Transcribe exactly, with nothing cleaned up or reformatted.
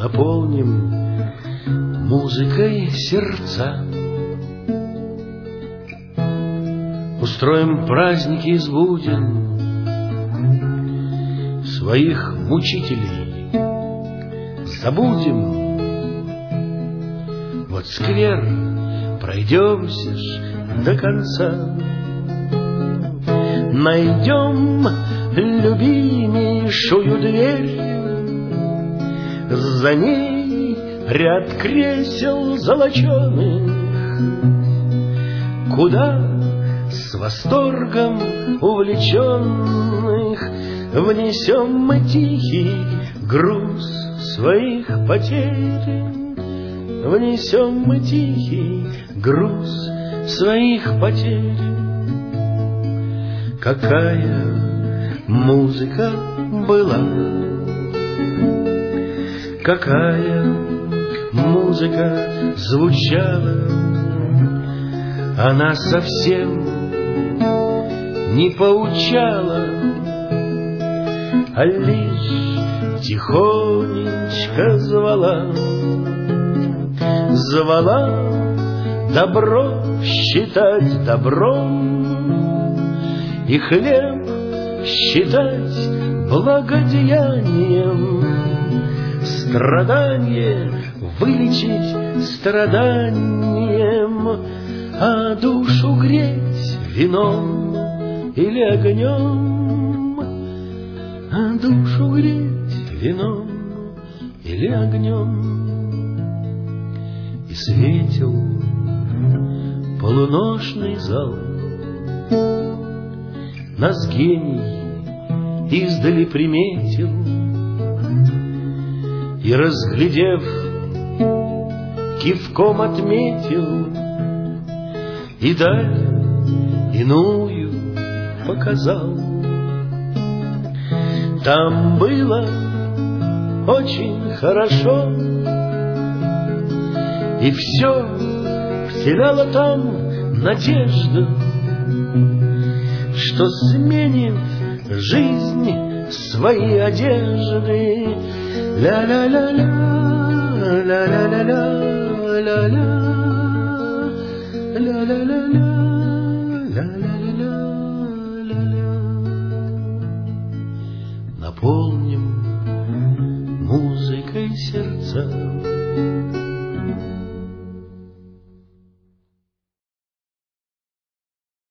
наполним музыкой сердца. Устроим праздники из буден своих мучителей. Забудем вот сквер, пройдемся ж до конца. Найдем любимейшую дверь, за ней ряд кресел золоченых, куда с восторгом увлеченных внесем мы тихий груз своих потерь. Внесем мы тихий груз своих потерь. Какая музыка была, какая музыка звучала, она совсем не поучала, а лишь тихонечко звала. Звала добро считать добром и хлеб считать благодеянием, страдание вылечить страданием, а душу греть вином или огнем, а душу греть вином или огнем. И светил полуношный зал, нас гений издали приметил, и, разглядев, кивком отметил, и даль иную показал. Там было очень хорошо, и все вселяло там надежду, что сменит жизнь свои одежды. Ля-ля-ля-ля, ля-ля-ля-ля, ля-ля, ля-ля-ля-ля, ля-ля-ля-ля. Наполним музыкой сердца.